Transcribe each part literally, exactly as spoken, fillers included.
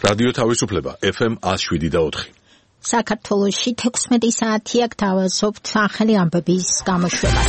რადიო თავისუფლება ეფ ემ one oh seven point four. საქართველოში თექვსმეტი საათია გთავაზობთ ახალი ამბების გამოშვებას.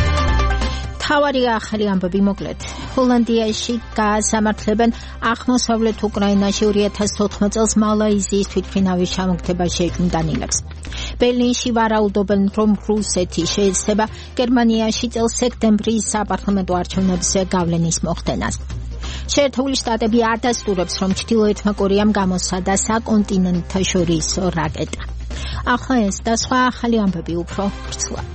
თავარი ახალი ამბები მოკლედ. ჰოლანდიაში გაასამართლებენ აღმოსავლეთ უკრაინაში two thousand fourteen წელს მალაიზიის თვითმფრინავის ჩამოგდება შეჭმდანილებს. ბერლინში ვარაუდობენ, რომ რუსეთი შეეცდება გერმანიაში წელს სექტემბრის საპარლამენტო არჩევნებზე გავლენის მოხდენას. შეერთებული შტატები არ დასტურებს, რომ ჩრდილოეთმა კორეამ გამოსცადა საკონტინენტთაშორისო რაკეტა. ახლა ეს და სხვა ახალი ამბები უფრო ვრცლად.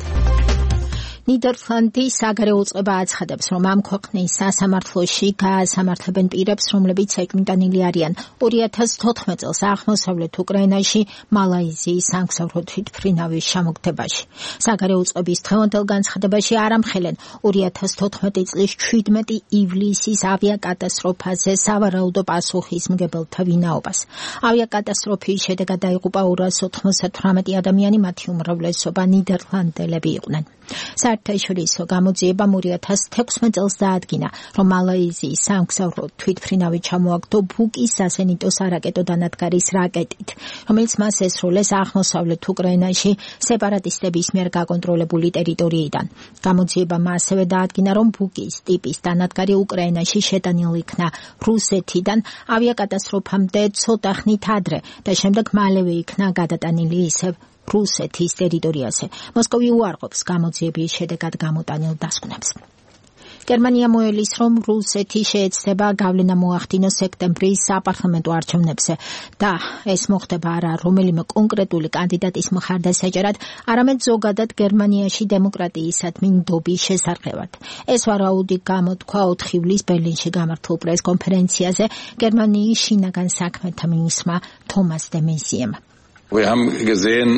ნიდერლანდის საგარეო წყობა აცხადებს, რომ ამ ქვეყნის სასამართლოში გაასამართლებენ პირებს, რომლებიც საჭმიდანილი არიან two thousand fourteen წელს აღმოსავლეთ უკრაინაში მალაიზიის სამგზავრო თვითმფრინავის ჩამოგდებაში. საგარეო წყობის დღევანდელ განცხადებაში არ ამხელენ two thousand fourteen წლის seventeen ივლისის ავიაკატასტროფაზე სავარაუდო პასუხისმგებელთა ვინაობას. ავიაკატასტროფის შედეგად დაიღუპა two hundred ninety-eight ადამიანი, მათი უმრავლესობა ნიდერლანდელები იყვნენ. საერთაშორისო გამოძიებამ two thousand sixteen წელს დაადგინა, რომ მალაიზიის სამგზავრო თვითმფრინავი ჩამოაგდო ბუკის სასენიტო სარაკეტო დანადგარის რაკეტით, რომელიც მას ესროლეს აღმოსავლეთ უკრაინაში სეპარატისტების მიერ გაკონტროლებული ტერიტორიიდან. გამოძიებამ ასევე დაადგინა, რომ ბუკის ტიპის დანადგარი უკრაინაში შეტანილი იქნა რუსეთიდან ავიაკატასტროფამდე ცოტა ხნით ადრე და შემდეგ მალევე იქნა გადატანილი ისევ რუსეთის ტერიტორიაზე. მოსკოვი უარყოფს გამოძიების შედეგად გამოტანილ დასკვნებს. გერმანია მოელის, რომ რუსეთი შეეცდება გავლენა მოახდინოს სექტემბრის საპარლამენტო არჩევნებზე და ეს მოხდება არა რომელიმე კონკრეტული კანდიდატის მხარდასაჭერად, არამედ ზოგადად გერმანიაში დემოკრატიისადმი ნდობის შესარყევად. ეს ვარაუდი გამოთქვა ოთხ ივლისს ბერლინში გამართულ პრესკონფერენციაზე გერმანიის შინაგან საქმეთა მინისტრმა თომას დე მეზიემ. Wir haben gesehen,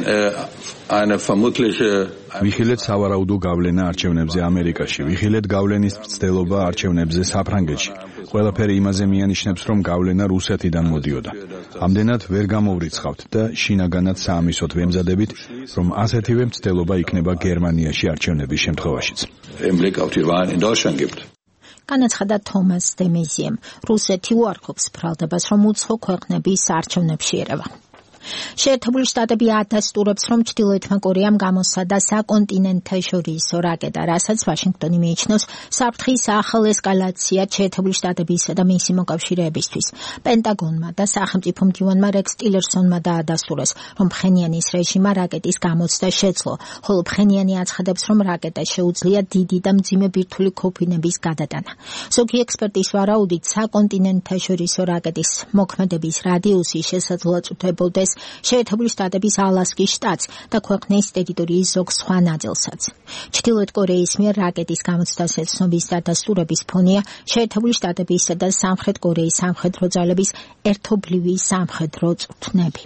eine vermutliche ვიხილეთ სავარაუდო გავლენა არჩევნებზე ამერიკაში, ვიხილეთ გავლენის მცდელობა არჩევნებზე საფრანგეთში. ყველაფერი იმაზე მიანიშნებს, რომ გავლენა რუსეთიდან მოდიოდა. ამდენად ვერ გამოვრიცხავთ და შინაგანად საამისოდ ვემზადებით, რომ ასეთივე მცდელობა იქნება გერმანიაში არჩევნების შემთხვევაშიც. Im Blick auf die Wahlen in Deutschland gibt. განაცხადა თომას დე მეზიემ. რუსეთი უარყოფს ბრალდებას, რომ უცხო ქვეყნების არჩევნებში ერევა. შეერთებული შტატები ადასტურებს, რომ ჩრდილოეთმა კორეამ გამოსცადა საკონტინენტთაშორისო რაკეტა, რასაც ვაშინგტონი მიიჩნევს საფრთხის ახალ ესკალაციად შეერთებული შტატებისა და მისი მოკავშირეებისთვის. პენტაგონმა და სახელმწიფო მდივანმა რექს ტილერსონმა დაადასტურეს, რომ ფხენიანის რეჟიმმა რაკეტის გამოცდა შეძლო, ხოლო ფხენიანი აცხადებს, რომ რაკეტა შეუძლია დიდი და მძიმე ბირთვული ქოფინების გადატანა. ზოგი ექსპერტის ვარაუდით, საკონტინენტთაშორისო რაკეტის მოქმედების რადიუსი შესაძლოა წუთებოდეს შეერთებული შტატების ალასკის შტატს და ქვეყნის ტერიტორიის ზოგ სხვა ნაწილსაც. ჩრდილოეთ კორეის მიერ რაკეტის გამოცდას ეცნობის დადასტურების ფონია შეერთებული შტატებისა და სამხრეთ კორეის სამხედრო ძალების ერთობლივი სამხედრო წვრთნები.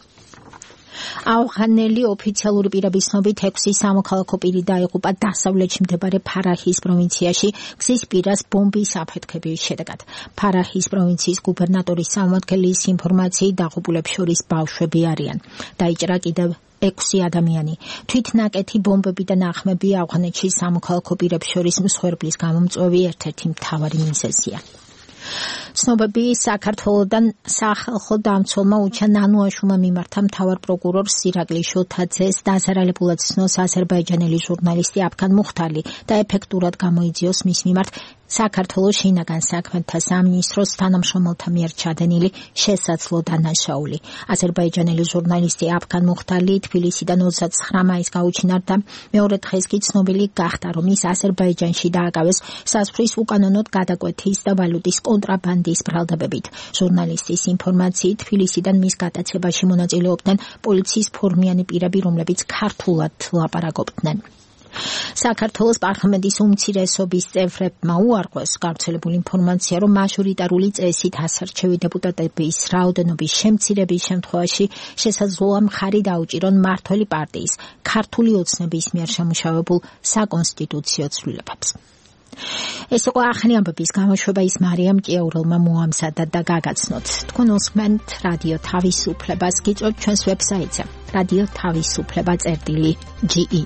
ავღანელი ოფიციალური პირების ცნობით ექვსი სამოქალაქო პირი დაიღუპა დასავლეთში მდებარე ფარაჰის პროვინციაში გზის პირას ბომბის აფეთქების შედეგად. ფარაჰის პროვინციის გუბერნატორის წარმომადგენლის ინფორმაციით დაღუპულებს შორის ბავშვები არიან. დაიჭრა კიდევ ექვსი ადამიანი. თვითნაკეთი ბომბები და ნახმები ავღანეთში სამოქალაქო პირებს შორის მსხვერპლის გამომწვევი ერთ-ერთი მთავარი მიზეზია. ცნობები საქართველოდან სახალხო დამცველმა უჩა ნანუაშუმა მიმართა მთავარ პროკურორ სირაკლი შოთაძეს დაზარალებულად ცნოს აზერბაიჯანელი ჟურნალისტი აფგან მუხტალი და ეფექტურად გამოიძიოს მის მიმართ საქართველოს შინაგან საქმეთა სამინისტროს თანამშრომელთა მიერ ჩადენილი შესაძლო დანაშაული. აზერბაიჯანელი ჟურნალისტი აფგან მუხტალი თბილისიდან ოცდათვრამეტ მაისს გაუჩინარდა. მეორე დღეს კი ცნობილი გახდა, რომ ის აზერბაიჯანში დააკავეს სასფრის უკანონოდ გადაკვეთის და ვალუტის კონტრაბანდის ბრალდებებით. ჟურნალისტის ინფორმაციით თბილისიდან მის გატაცებაში მონაწილეობდნენ პოლიციის ფორმიანი პირები, რომლებიც ქართულად ლაპარაკობდნენ. საქართველოს პარლამენტის უმცირესობის წევრებმა უარყვეს გავრცელებული ინფორმაცია, რომ მაჟორიტარული წესით ასარჩევი დეპუტატების რაოდენობის შემცირების შემთხვევაში შესაძლოა მხარი დაუჭირონ მმართველი პარტიის ქართული ოცნების მიერ შემუშავებულ საკონსტიტუციო ცვლილებებს. ეს იყო ახალი ამბების გამოშვება, ის მარიამ ჭიაურელმა მოამზადა და გაგაცნოთ. თქვენ უსმენთ რადიო თავისუფლებას, გიწევთ ჩვენს ვებსაიტზე რადიო თავისუფლება წერტილი ჯი ი.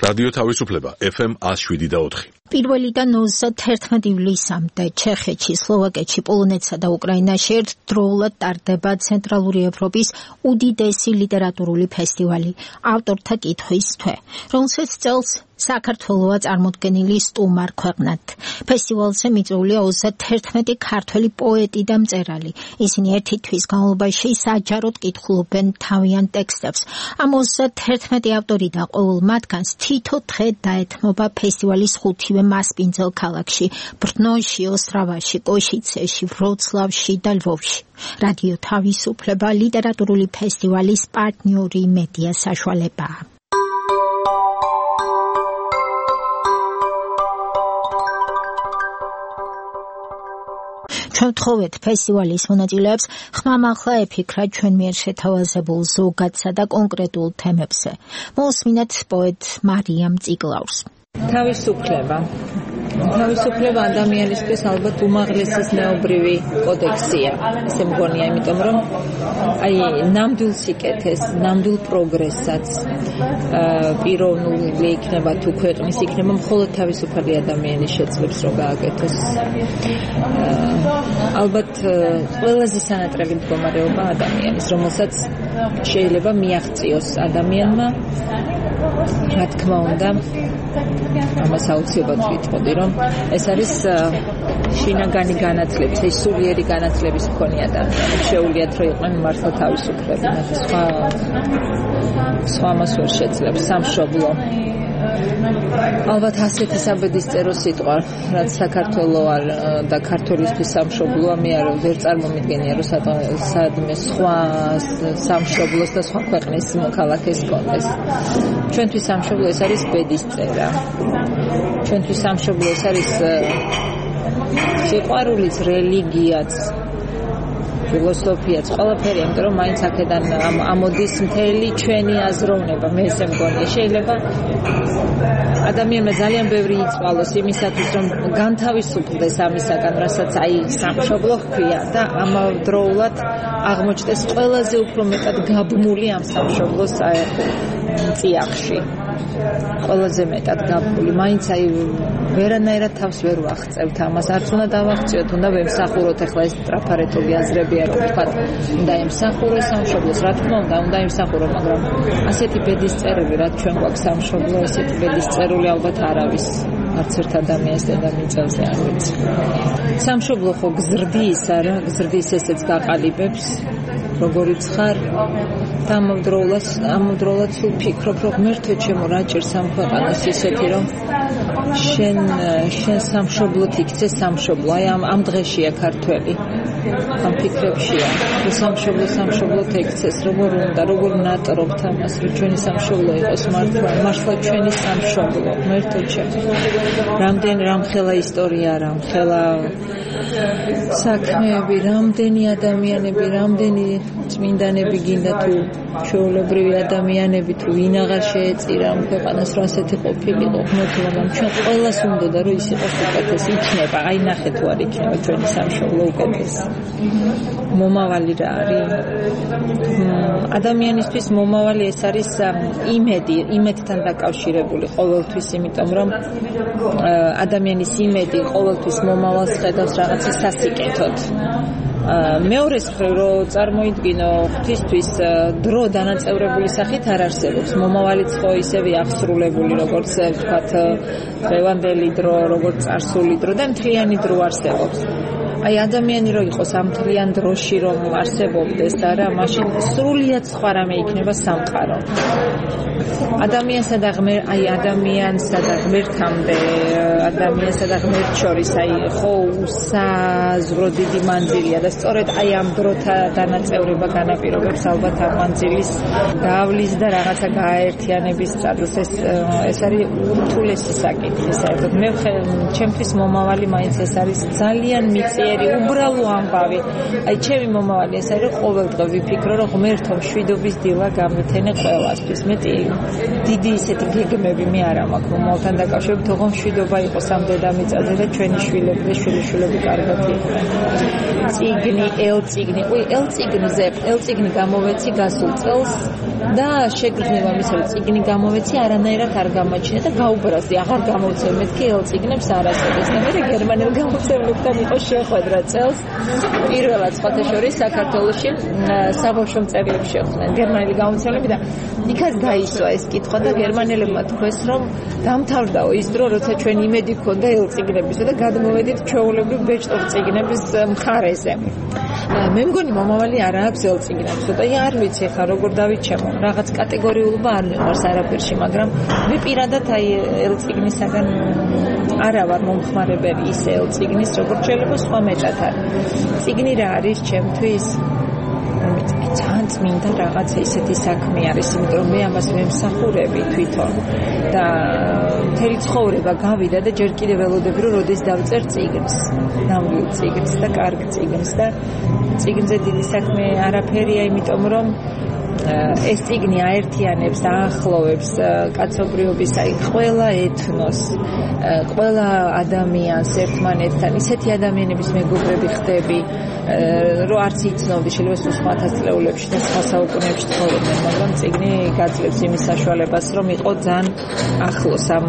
რადიო თავისუფლება ეფ ემ one oh seven და four. პირველიდან ოცდაათერთმეტ ივლისამდე ჩეხეთში, სლოვაკეთში, პოლონეთსა და უკრაინაში ერთდროულად ტარდება ცენტრალური ევროპის უდიდესი ლიტერატურული ფესტივალი ავტორთა კითხვის თვე, რომელსაც წელს საქართველოა წარმოდგენილი სტუმარ ქვეყნად. ფესტივალზე მიწვეულია ოცდაათერთმეტი ქართველი პოეტი და მწერალი. ისინი ერთი თვის განმავლობაში საჯაროდ კითხულობენ თავიანთ ტექსტებს. ამ ოცდაათერთმეტი ავტორი და ყოველ მათგანს თითო დღე დაეთმობა ფესტივალის ხუთივე მასპინძელ ქალაქში, ბრნოში, ოსტრავაში, კოშიცეში, ვროცლავში და ლვოვში. რადიო თავისუფლება ლიტერატურული ფესტივალის პარტნიორი მედია საშუალებაა. ჩვენ ვთხოვეთ ფესტივალის მონაწილეებს ხმამაღლა ეფიქრა ჩვენ მიერ შეთავაზებულ ზოგადსა და კონკრეტულ თემებზე. მოусმინეთ პოეტ მარიამ ციკლაურს. თავისუფლება. თავისუფლება ადამიანისთვის ალბათ უმაღლესი ზნეობრივი კოდექსია. ესე მგონია, იმიტომ რომ აი ნამდვილ სიკეთეს, ნამდვილ პროგრესსაც პიროვნული იქნება თუ ქვეყნის იქნება მხოლოდ თავისუფალი ადამიანი შეძლებს რომ გააკეთოს. ალბათ ყველაზე სანატრელი მდგომარეობა ადამიანის, რომელსაც შეიძლება მიაღწიოს ადამიანმა, რა თქმა უნდა, ამას აუცილებლად ვიტყოდი, რომ ეს არის შინაგანი განათლების, ეს სულიერი განათლების მქონე ადამიანები შეუძლიათ რომ იყვნენ მართლა თავისუფლები, სხვა სხვა მას ვერ შეძლებს სამშობლო. ალბათ ასეთი საბედისწერო სიტყვა, რაც საქართველო არ და ქართველისთვის სამშობლოა, მე არ ვერ წარმომიდგენია, რომ სადმე სხვა სამშობლოს და სხვა ქვეყნის მოქალაქეს კონდეს. ჩვენთვის სამშობლო ეს არის ბედისწერა. ჩვენთვის სამშობლო ეს არის სიყვარულიც, რელიგიაც, ფილოსოფიაც, ყველაფერი, იმიტომ რომ მაინც აქედან ამოდის მთელი ჩვენი აზროვნება, მე ესე მგონია. შეიძლება ადამიანმა ძალიან ბევრი იცვალოს იმისათვის, რომ განთავისუფლდეს ამისაგან, რასაც აი სამშობლო ჰქვია და ამავდროულად აღმოჩნდეს ყველაზე უფრო მეტად გაბმული ამ სამშობლოს წიაღში. ყველაზე მეტად გაბმული. მაინც აი ვერანაირად თავს ვერ ვახწევთ ამას. არც უნდა დავახციოთ, უნდა ვემსახუროთ ახლა ეს ტრაფარეტული აზრებია, რომ ვთქვათ, უნდა ემსახუროს სამშობლოს, რა თქმა უნდა, უნდა ემსახურო, მაგრამ ასეთი ბედისწერული, რაც ჩვენ გვაქვს სამშობლო, ესეთი ბედისწერული ალბათ არავის არც ერთ ადამიანს დედამიწაზე არ ვიცი. სამშობლო ხო გზრდისა რა, გზრდის ესეც გაყალიბებს, როგორიც ხარ და ამავდროულად ამავდროულად სულ ფიქრობ, რომ ღმერთო ჩემო რა ჭირს ამ ქვეყანას ისეთი, რომ შენ შენ სამშობლოთ იქცე სამშობლო, აი ამ ამ დღეშია ქართველი. ამ ფიქრებშია, რომ სამშობლო სამშობლოთ ექცეს, როგორ უნდა, როგორ ნატრობთ ამას, რომ ჩვენი სამშობლო იყოს მართლა, მართლა ჩვენი სამშობლო, ღმერთო ჩემო. რამდენი რამხელა ისტორია, რამხელა საქმეები, რამდენი ადამიანები, რამდენი წმინდანები გინდა თუ ჩვეულებრივი ადამიანები თუ ვინ აღარ შეეწირა ამ ქვეყანას, რომ ასეთი ყოფილიყო, ღმერთო, მაგრამ ჩვენ ყველას უნდოდა რომ ის იყოს უკეთესი, იქნება, აი ნახეთ თუ არ იქნება ჩვენი სამშობლო უკეთესი. მომავალი რა არის? ადამიანისთვის მომავალი ეს არის იმედი, იმედთან დაკავშირებული ყოველთვის, იმიტომ რომ ადამიანის იმედი ყოველთვის მომავალს ხედავს რაღაცის სასიკეთოდ. მეორეს მხრივ რომ წარმოიდგინო ღვთისთვის დრო დანაწევრებული სახით არ არსებობს. მომავალიც ხო ისევე აღსრულებული, როგორც ვთქვათ დღევანდელი დრო, როგორც წარსული დრო და მთლიანი დრო არსებობს. აი ადამიანი რო იყოს ამ მთლიან დროში რომ არსებობდეს არა, მაშინ სრულიად სხვა რამე იქნება სამყარო. ადამიანსა და ღმერთ, აი ადამიანსა და ღმერთამდე, ადამიანსა და ღმერთ შორის აი ხო უსაზღვრო დიდი მანძილია და სწორედ აი ამ დროთა დანაწევრება განაპირობებს ალბათ ამ მანძილის გავლის და რაღაცა გააერთიანების წადოს. ეს ეს არის ურთულესი საკითხი საერთოდ. მე ჩემთვის მომავალი მაინც ეს არის ძალიან მიწია ჭიერი, უბრალო ამბავი. აი ჩემი მომავალი ეს არის, რომ ყოველ დღე ვიფიქრო, რომ ღმერთო მშვიდობის დილა გამითენე ყველასთვის. მეტი დიდი ისეთი გეგმები მე არ მაქვს მომავალთან დაკავშირებით, თქო მშვიდობა იყოს ამ დედამიწაზე და ჩვენი შვილები და შვილიშვილები კარგად იყვნენ. წიგნი, ელწიგნი, უი ელწიგნზე, ელწიგნი გამოვეცი გასულ წელს და შეგრძნება მის რომ წიგნი გამოვეცი არანაირად არ გამოჩნდა და გაუბრაზდი აღარ გამოვცემ მეთქი ელწიგნებს არასოდეს და მე გერმანელ გამოცემლებთან იყო შეხვედრა წელს პირველად სხვათა შორის საქართველოში საბავშვო მწერლებს შეხვდნენ გერმანელი გამოცემლები და იქაც დაისვა ეს კითხვა და გერმანელებმა თქვეს რომ დამთავრდაო ის დრო როცა ჩვენ იმედი გქონდა ელწიგნებისა და გადმოვედით ჩვეულებრივ ბეჭდურ წიგნების მხარეზე მე მგონი მომავალი არ აქვს ელწიგნებს და არ ვიცი ხა როგორ დავიჩემო რაღაც კატეგორიულობა არ მიყვარს არაფერში მაგრამ მე პირადად აი ელწიგნისაგან არა ვარ მომხმარებელი ის ელწიგნის როგორ შეიძლება სხვა მეტად არის წიგნი რა არის ჩემთვის ძალიან წმინდა რაღაცა ისეთი საქმე არის იმიტომ მე ამას მემსახურები თვითონ და მთელი ცხოვრება გავიდა და ჯერ კიდევ ველოდები რომ როდის დავწერ წიგნს ნამდვილ წიგნს და კარგ წიგნს და წიგნზე დიდი საქმე არაფერია იმიტომ რომ ეს წიგნი აერთიანებს და აახლოვებს კაცობრიობის აი ყველა ეთნოს ყველა ადამიანს ერთმანეთთან ისეთი ადამიანების მეგობრები ხდები რომ არც იცნობდი შეიძლება სხვა ათასწლეულებში და სხვა საუკუნეებში ცხოვრობდნენ მაგრამ წიგნი გაძლევს იმის საშუალებას რომ იყო ძალიან ახლოს ამ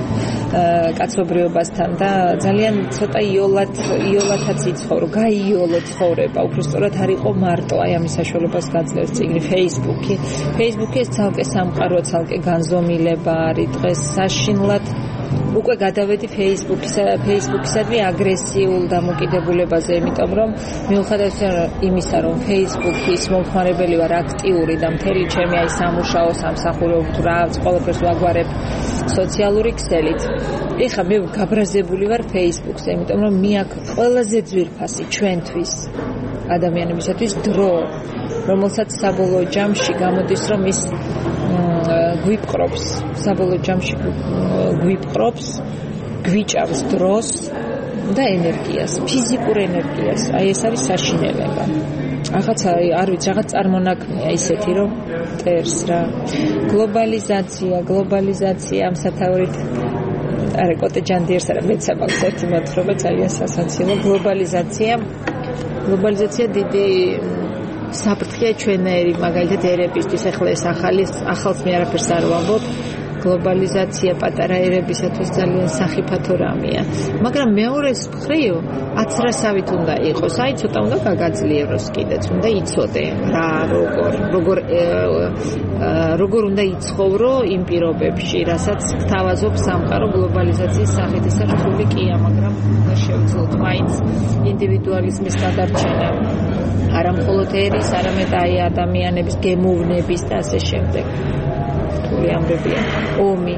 კაცობრიობასთან და ძალიან ცოტა იოლად იოლათაც იცხოვრო გაიოლო ცხოვრება უფრო სწორად არ იყო მარტო აი ამის საშუალებას გაძლევს წიგნი Facebook-ი Facebook-ი ეს ცალკე სამყარო ცალკე განზომილება არის დღეს საშინლად უკვე გადავედი Facebook-ისა Facebook-ისადმი აგრესიულ დამოკიდებულებაზე იმიტომ რომ მიუხედავად იმისა რომ Facebook-ის მომხმარებელი ვარ აქტიური და მთელი ჩემი აი სამუშაო სამსახურო თუ რაც ყველაფერს ვაგვარებ სოციალური ქსელით ეხლა მე გაბრაზებული ვარ Facebook-ზე იმიტომ რომ მე აქ ყველაზე ძვირფასი ჩვენთვის ადამიანებისათვის დრო რომელსაც საბოლოო ჯამში გამოდის რომ ის გვიპყრობს საბოლოო ჯამში გვიპყრობს გვიჭავს დროს და ენერგიას ფიზიკურ ენერგიას აი ეს არის საშინელება რაღაცა არ ვიცი რაღაც წარმონაქმნია ისეთი რომ ტერს რა გლობალიზაცია გლობალიზაცია ამ სათაურით არა კოტე ჯანდიერს არა მეც ამაქვს ერთი მოთხრობა ძალიან სასაცილო გლობალიზაცია გლობალიზაცია დიდი საფრთხეა ჩვენერი მაგალითად ერებისთვის ახლა ეს ახალი ახალს მე არაფერს არ ვამბობ გლობალიზაცია პატარა ერებისათვის ძალიან სახიფათო რამეა მაგრამ მეორეს მხრივ აცრასავით უნდა იყოს აი ცოტა უნდა გაგაძლიეროს კიდეც უნდა იცოდე რა როგორ როგორ როგორ უნდა იცხოვრო იმ პირობებში რასაც გთავაზობ სამყარო გლობალიზაციის სახით ეს რთული კია მაგრამ უნდა შევძლოთ მაინც ინდივიდუალიზმის გადარჩენა არა მხოლოდ ერის არამედ აი ადამიანების გემოვნების და ასე შემდეგ რთული ამბებია ომი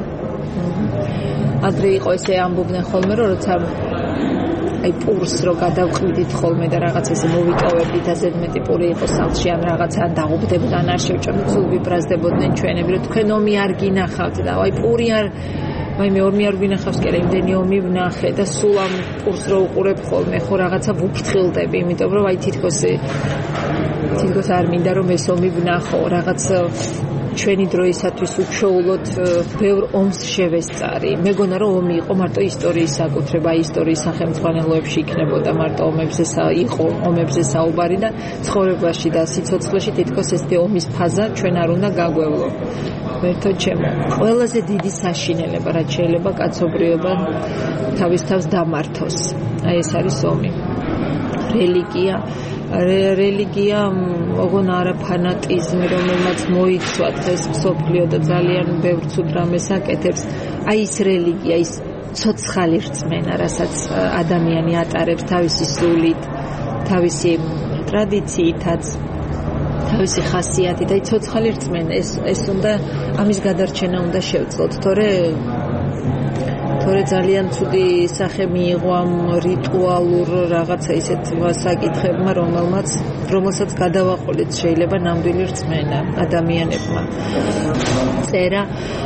ადრე იყო ესე ამბობდნენ ხოლმე რომ როცა აი პურს რო გადავყიდით ხოლმე და რაღაც ესე მოვიტოვებდით ასე მეტი პური იყო სახლში ან რაღაცა დაღუპდებოდა ან არ შევჭამთ სულ ვიბრაზდებოდნენ ჩვენები რომ თქვენ ომი არ გინახავთ და აი პური არ აი მე ომი არ ვინახავს კი არა იმდენი ომი ვნახე და სულ ამ პურს რო უყურებ ხოლმე ხო რაღაცა ვუფრთხილდები იმიტომ რომ აი თითქოს თითქოს არ მინდა რომ ეს ომი ვნახო რაღაც ჩვენი დროისათვის უჩვეულოდ ბევრ ომს შევესწარი. მეგონა რომ ომი იყო მარტო ისტორიის საკუთრება, ისტორიის სახელმძღვანელოებში იქნებოდა მარტო ომებზე იყო ომებზე საუბარი და ცხოვრებაში და სიცოცხლეში თითქოს ეს ომის ფაზა ჩვენ არ უნდა გაგვევლო. მერთო ჩემო, ყველაზე დიდი საშინელება რაც შეიძლება კაცობრიობა თავის თავს დამართოს. აი ეს არის ომი. რელიგია რელიგია ოღონ არა ფანატიზმი რომელმაც მოიცვა დღეს მსოფლიო და ძალიან ბევრ ცუდ რამეს აკეთებს აი ის რელიგია ის ცოცხალი რწმენა რასაც ადამიანი ატარებს თავისი სულით თავისი ტრადიციითაც თავისი ხასიათით აი ცოცხალი რწმენა ეს ეს უნდა ამის გადარჩენა უნდა შევძლოთ თორე თორე ძალიან ცუდი სახე მიიღო ამ რიტუალურ რაღაცა ისეთ საკითხებმა, რომელმაც რომელსაც გადავაყოლეთ შეიძლება ნამდვილი რწმენა ადამიანებმა. წერა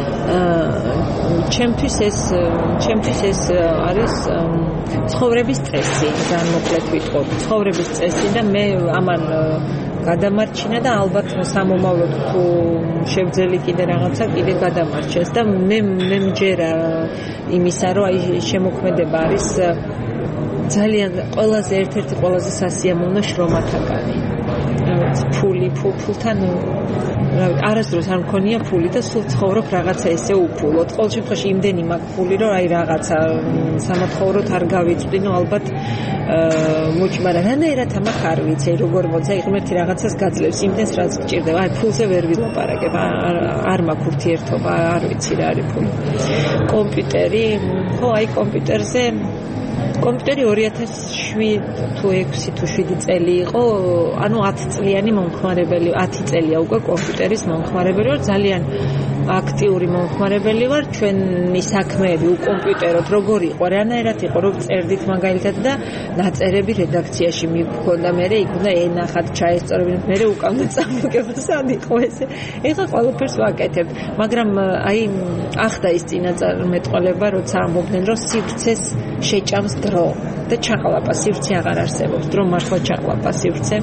ჩემთვის ეს ჩემთვის ეს არის ცხოვრების წესი, განმოკლედ ვიტყოდ, ცხოვრების წესი და მე ამან გადამარჩინა და ალბათ სამომავლოდ თუ შევძელი კიდე რაღაცა კიდე გადამარჩენს და მე მე მჯერა იმისა რომ აი შემოქმედება არის ძალიან ყველაზე ერთ-ერთი ყველაზე სასიამოვნო შრომათაგანი. ფული ფულთან არასდროს არ მქონია ფული და სულ ცხოვრობ რაღაცა ესე უფულოდ. ყოველ შემთხვევაში იმდენი მაქვს ფული რომ აი რაღაცა სამათხოვროთ არ გავიწვდინო ალბათ მოჭ, მაგრამ რანაირად ამახ არ ვიცი როგორ მოცა ღმერთი რაღაცას გაძლევს იმდენს რაც გჭირდება. აი ფულზე ვერ ვილაპარაკებ, არ მაქვს ურთიერთობა, არ ვიცი რა არის ფული. კომპიუტერი, ხო აი კომპიუტერზე კომპიუტერი ორი ათას შვიდი თუ ექვსი თუ შვიდი წელი იყო, ანუ ათი წლიანი მომხმარებელი, ათი წელია უკვე კომპიუტერის მომხმარებელი ვარ, ძალიან აქტიური მომხმარებელი ვარ. ჩვენი საქმეები უკომპიუტეროთ როგორ იყო, რანაირად იყო, რომ წერდით მაგალითად და ნაწერები რედაქციაში მიგქონდა, მე იქ უნდა ენახათ, ჩაესწორებინოთ, მე უკამდე წამოგება სად იყო ესე. ეხლა ყველაფერს ვაკეთებ, მაგრამ აი ახდა ის წინაწარმეტყველება, როცა ამბობდნენ, რომ სივრცეს შეჭამს დრო და ჩაყლაპა სივრცე აღარ არსებობს, დრო მართლა ჩაყლაპა სივრცე.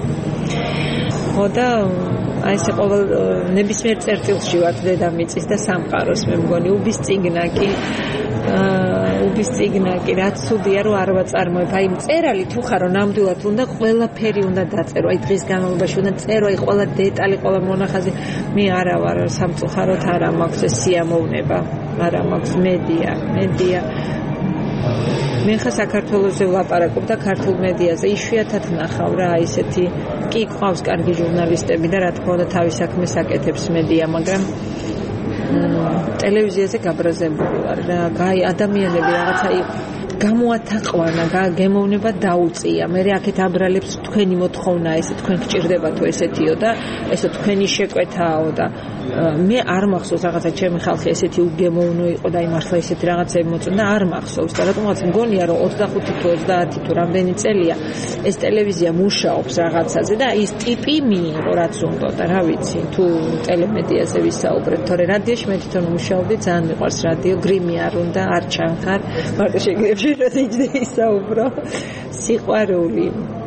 ხო და აი ესე ყოველ ნებისმიერ წერტილში ვარ დედამიწის და სამყაროს მე მგონი უბის წიგნაკი უბის წიგნაკი რაც ცუდია რომ არ ვაწარმოებ. აი მწერალი თუ ხარო ნამდვილად უნდა ყველაფერი უნდა დაწერო, აი დღის განმავლობაში უნდა წერო, აი ყველა დეტალი, ყველა მონახაზი. მე არა ვარ სამწუხაროდ არა მაქვს ეს სიამოვნება, არა მაქვს მედია, მედია მე ხა საქართველოსზე ვლაპარაკობ და ქართულ მედიაზე იშვიათად ნახავ რა ისეთი კი ყავს კარგი ჟურნალისტები და რა თქმა უნდა თავის საქმეს აკეთებს მედია, მაგრამ ტელევიზიაზე გაბრაზებული ვარ რა. გაი ადამიანები რაღაცა გამოათაყვანა, გემოვნება დაუწია. მე აქეთ აბრალებს თქვენი მოთხოვნა, ესე თქვენ გჭირდებათო ესეთიო და ესე თქვენი შეკვეთაო და მე არ მახსოვს რაღაცა ჩემი ხალხი ესეთი უგემოვნო იყო და აი მართლა ესეთი რაღაცები მოწონდა, არ მახსოვს და რატომაც მგონია რომ ოცდახუთი თუ ოცდაათი თუ რამდენი წელია ეს ტელევიზია მუშაობს რაღაცაზე და ის ტიპი მიიღო რაც უნდა და რა ვიცი თუ ტელემედიაზე ვისაუბრეთ, თორე რადიოში მე თვითონ მუშაობდი, ძალიან მიყვარს რადიო, გრიმი არ უნდა, არ ჩანხარ, მარტო შეგიძლია შეიძლება ისაუბრო. სიყვარული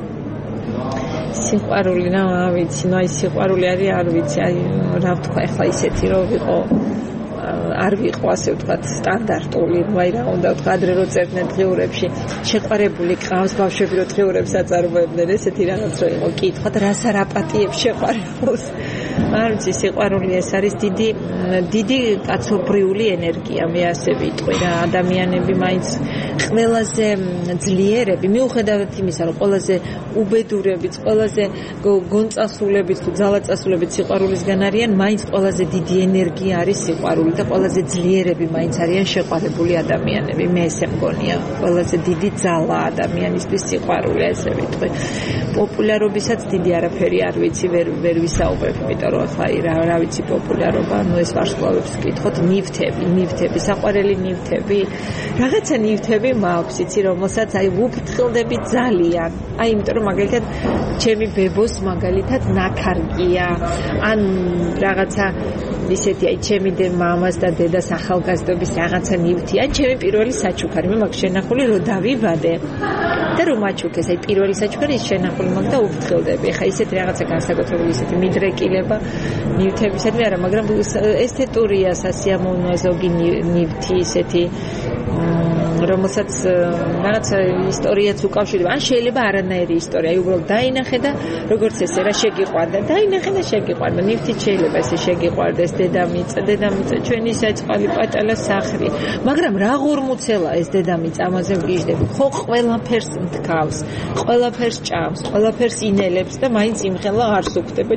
სიყვარული რა ვიცი, ნუ აი სიყვარული არის, არ ვიცი, აი რა ვთქვა ახლა ისეთი რომ ვიყო არ ვიყო ასე ვთქვათ სტანდარტული, აი რა უნდა ვთქვა, ადრე რო წერდნენ დღიურებში შეყვარებული ყავს ბავშვები რო დღიურებს აწარმოებდნენ, ესეთი რაღაც რო იყო კითხვა და რას არ აპატიებს შეყვარებულს. არ ვიცი, სიყვარული ეს არის დიდი დიდი კაცობრიული ენერგია, მე ასე ვიტყვი რა. ადამიანები მაინც ყველაზე ძლიერები, მიუხედავად იმისა, რომ ყველაზე უბედურებიც, ყველაზე გონწასულებიც თუ ძალაწასულებიც სიყვარულისგან არიან, მაინც ყველაზე დიდი ენერგია არის სიყვარული და ყველაზე ძლიერები მაინც არიან შეყვარებული ადამიანები. მე ესე მგონია, ყველაზე დიდი ძალა ადამიანისთვის სიყვარული, ესე ვიტყვი. პოპულარობისაც დიდი არაფერი არ ვიცი, ვერ ვერ ვისაუბრებ, იმიტომ რომ ახლა რა რა ვიცი პოპულარობა, ნუ ეს ვარსკვლავებს ვკითხოთ, ნივთები, ნივთები, საყვარელი ნივთები, რაღაცა ნივთები მაქვს, იცი, რომელსაც აი ვუფრთხილდები ძალიან. აი, იმიტომ რომ მაგალითად ჩემი ბებოს მაგალითად ნაქარგია, ან რაღაცა ისეთი აი ჩემი მამას და დედას ახალგაზრდობის რაღაცა ნივთი, ან ჩემი პირველი საჩუქარი, მე მაქვს შენახული რომ დავიბადე და რომ აჩუქეს, აი პირველი საჩუქარი ის შენახული მაქვს და უფრთხილდები. ხა ისეთი რაღაცა განსაკუთრებული ისეთი მიდრეკილება ნივთებისადმი არა, მაგრამ ესთეტურია სასიამოვნოა ზოგი ნივთი ისეთი რომელსაც რაღაცა ისტორიაც უკავშირდება, ან შეიძლება არანაირი ისტორია, აი უბრალოდ დაინახე და როგორც ესე რა შეგიყვარდა, დაინახე და შეგიყვარდა. ნივთით შეიძლება ესე შეგიყვარდეს დედამიწა, დედამიწა ჩვენი საწყალი პატალა სახრი, მაგრამ რა ღორმუცელა ეს დედამიწა, ამაზე ვგიჟდები. ხო ყველაფერს მткаავს, ყველაფერს ჭამს, ყველაფერს ინელებს და მაინც იმხელა არ სუქდება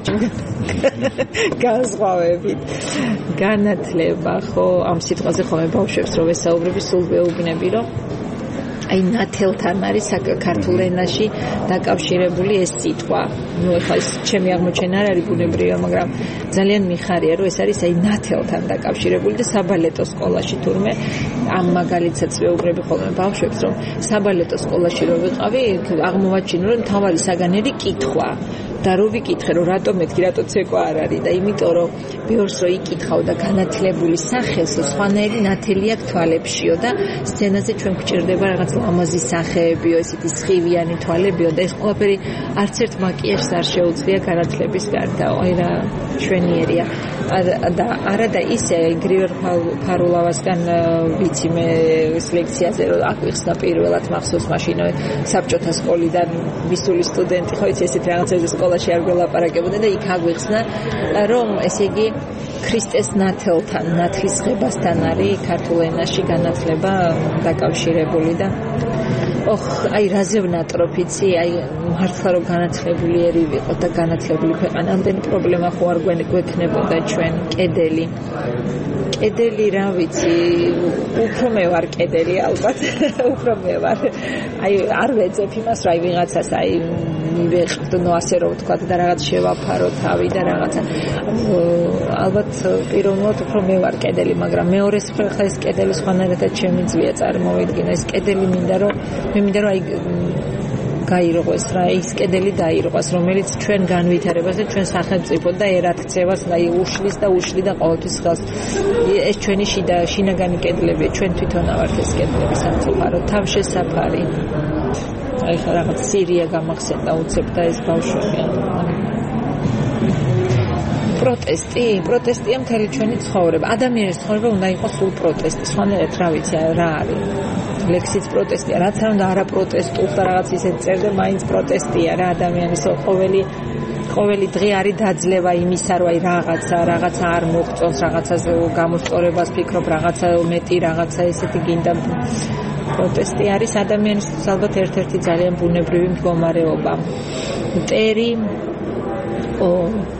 განსხვავებით. განათლება, ხო, ამ სიტყვაზე ხომ ბავშვებს რო ვესაუბრები, სულ ვეუბნები, რომ აი ნათელთან არის საქართველოს ენაში დაკავშირებული ეს სიტყვა. ნუ ეხლა ეს ჩემი აღმოჩენა არ არის ბუნებრივია, მაგრამ ძალიან მიხარია, რომ ეს არის აი ნათელთან დაკავშირებული და საბალეტო სკოლაში თურმე ამ მაგალითსაც ვეუბნები ხოლმე ბავშვებს, რომ საბალეტო სკოლაში რო ვიყავი, აღმოვაჩინე, რომ თავარი საგანელი კითხვა. და რო ვიკითხე, რომ რატომ მეთქი, რატო ცეკვა არ არის და იმიტომ რომ ბევრს რო იკითხავ და განათლებული სახეს, სხვანაირი ნათელი აქვს თვალებშიო და სცენაზე ჩვენ გვჭირდება რაღაც ლამაზი სახეებიო, ესეთი სხივიანი თვალებიო და ეს ყველაფერი არც ერთ მაკიაჟს არ შეუძლია განათლების გარდა. აი რა ჩვენიერია. და არა და ისე გრიგორ ფარულავასთან ვიცი მე ლექციაზე რომ აკვიხსნა პირველად მახსოვს მაშინ საბჭოთა სკოლიდან ვისული სტუდენტი ხო იცი ესეთ რაღაცებზე სკოლაში არ გველაპარაკებოდნენ და იქ აგვიხსნა რომ ესე იგი ქრისტეს ნათელთან, ნათლისღებასთან არის ქართულ ენაში განათლება დაკავშირებული და ოხ, აი რაზე ვნატროფიცი, აი მართლა რომ განათლებული ერი ვიყოთ და განათლებული ქვეყანა, ამდენი პრობლემა ხო არ გვექნებოდა ჩვენ, კედელი. კედელი რა ვიცი, უფრო მე ვარ კედელი ალბათ, უფრო მე ვარ. აი არ ვეძებ იმას, რა ვიღაცას აი მივეყდნო ასე რომ ვთქვა და რაღაც შევაფარო თავი და რაღაცა. ალბათ პიროვნულად უფრო მე ვარ კედელი, მაგრამ მეორე ხელ ეს კედელი სხვანაირად შემიძლია წარმოვიდგინო. ეს კედელი მინდა რომ მე მინდა რომ აი გაირღვეს რა, ის კედელი დაირღვას, რომელიც ჩვენ განვითარებას და ჩვენ სახელმწიფო და ერად ქცევას აი უშლის და უშლი და ყოველთვის ხელს. ეს ჩვენი შიდა შინაგანი კედლებია, ჩვენ თვითონ ავართ ეს კედლები სამწუხაროდ, თავშესაფარი. აი ხა რაღაც სირია გამახსენდა უცებ და ეს ბავშვები პროტესტი, პროტესტია მთელი ჩვენი ცხოვრება. ადამიანის ცხოვრება უნდა იყოს სულ პროტესტი. სხვანაირად რა ვიცი, რა არის. ლექსიც პროტესტია, რაც არ უნდა არა პროტესტულს და რაღაც ისეთ წერდა, მაინც პროტესტია რა ადამიანის ყოველი ყოველი დღე არის დაძლევა იმისა, რომ აი რაღაცა, რაღაცა არ მოღწონს, რაღაცაზე გამოსწორებას ფიქრობ, რაღაცა მეტი, რაღაცა ესეთი გინდა. პროტესტი არის ადამიანის ალბათ ერთ-ერთი ძალიან ბუნებრივი მდგომარეობა. მტერი ო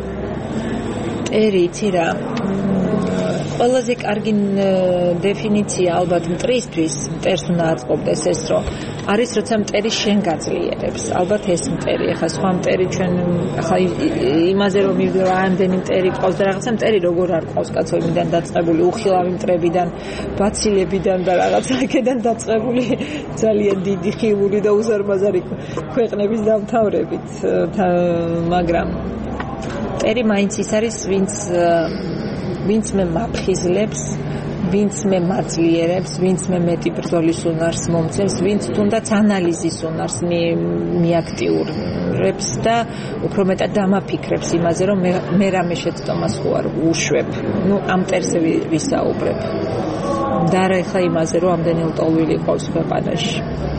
მტერი იცი რა ყველაზე კარგი დეფინიცია ალბათ მტრისთვის, მტერს უნდა აწყობდეს ეს, რომ არის როცა მტერი შენ გაძლიერებს. ალბათ ეს მტერი, ახლა სხვა მტერი ჩვენ ახლა იმაზე რომ მივიდო ამდენი მტერი ყავს და რაღაცა მტერი როგორ არ ყავს კაცო იმიდან დაწყებული, უხილავი მტრებიდან, ბაცილებიდან და რაღაცა აქედან დაწყებული ძალიან დიდი ხილული და უზარმაზარი ქვეყნების დამთავრებით, მაგრამ მტერი მაინც ის არის, ვინც ვინც მე მაფხიზლებს, ვინც მე მაძლიერებს, ვინც მე მეტი ბრძოლის უნარს მომცემს, ვინც თუნდაც ანალიზის უნარს მიაქტიურებს და უფრო მეტად დამაფიქრებს იმაზე, რომ მე მე რამე შეცდომას ხო არ უშვებ. ნუ ამ მტერზე ვისაუბრებ. და რა ხა იმაზე, რომ ამდენი ლტოლვილი ყავს ქვეყანაში.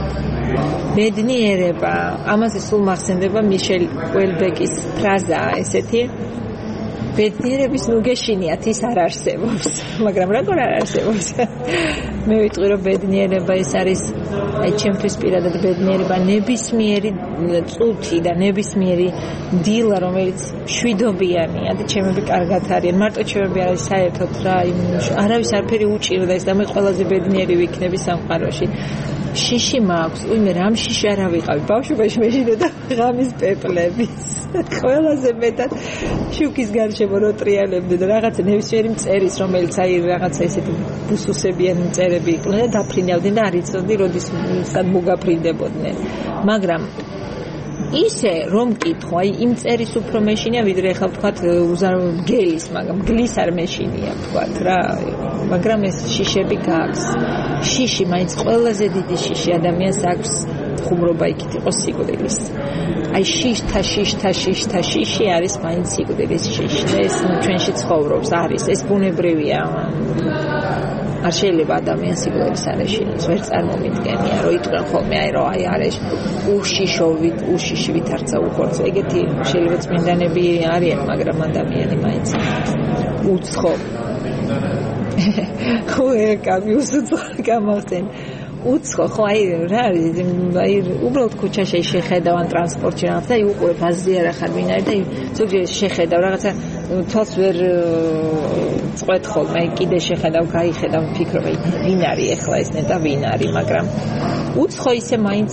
ბედნიერება, ამაზე სულ მახსენდება მიშელ უელბეკის ფრაზა ესეთი ბედნიერების ნუ გეშინიათ ის არ არსებობს, მაგრამ როგორ არ არსებობს? მე ვიტყვი რომ ბედნიერება ეს არის აი ჩემთვის პირადად ბედნიერება ნებისმიერი წუთი და ნებისმიერი დილა, რომელიც შვიდობიანია და ჩემები კარგად არიან. მარტო ჩემები არის საერთოდ რა, არავის არაფერი უჭირდეს და მე ყველაზე ბედნიერი ვიქნები სამყაროში. შიში მაქვს, უიმე რამ შიში არ ავიყავი ბავშვობაში მეშინოდა ღამის პეპლების. ყველაზე მეტად შუქის გარშემო რო ტრიალებდი და რაღაცა ნებისმიერი მწერის, რომელიც აი რაღაცა ესეთი ბუსუსებიანი მწერები იყვნენ და დაფრინავდნენ და არ იცოდი როდის სად მოგაფრინდებოდნენ. მაგრამ ისე რომ მკითხო, აი იმ წერის უფრო მეშინია, ვიდრე ახლა ვთქვათ გელის, მაგრამ გლის არ მეშინია ვთქვათ რა, მაგრამ ეს შიშები გაქვს. შიში მაინც ყველაზე დიდი შიში ადამიანს აქვს ხუმრობა იქით იყოს სიკვდილის. აი შიშთა შიშთა შიშთა შიში არის მაინც სიკვდილის შიში და ეს ჩვენში ცხოვრობს, არის, ეს ბუნებრივია. არ შეიძლება ადამიანს სიკვდილის არ ეშინოს, ვერ წარმომიდგენია, რომ იტყვენ ხოლმე აი რომ აი არის უშიშოვით, უშიში ვითარცა უხორცო. ეგეთი შეიძლება წმინდანები არიან, მაგრამ ადამიანი მაინც უცხო. ხო, ეკამი უსუცხო გამახსენ. უცხო ხო აი რა არის აი უბრალოდ ქუჩაში შეხედავ ან ტრანსპორტში რაღაც და უყურებ აზიარა ხარ ვინ არის და ზოგჯერ შეხედავ რაღაცა თვალს ვერ წყვეთ ხოლმე კიდე შეხედავ გაიხედავ ფიქრობ ვინ არის ეხლა ეს ნეტა ვინ არის მაგრამ უცხო ისე მაინც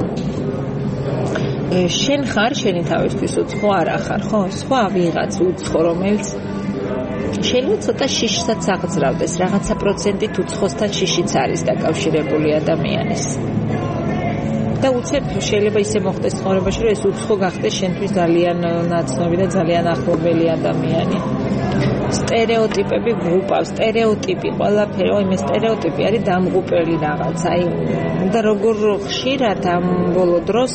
შენ ხარ შენი თავისთვის უცხო არა ხარ ხო სხვა ვიღაც უცხო რომელიც შეიძლება ცოტა შიშსაც აღძრავდეს რაღაცა პროცენტით უცხოსთან შიშიც არის დაკავშირებული ადამიანის და უცებ შეიძლება ისე მოხდეს ცხოვრებაში რომ ეს უცხო გახდეს შენთვის ძალიან ნაცნობი და ძალიან ახლობელი ადამიანი სტერეოტიპები გრუპავს სტერეოტიპი ყველაფერი ой მე სტერეოტიპი არის დამღუპელი რაღაც აი და როგორ ხშირად ამ ბოლო დროს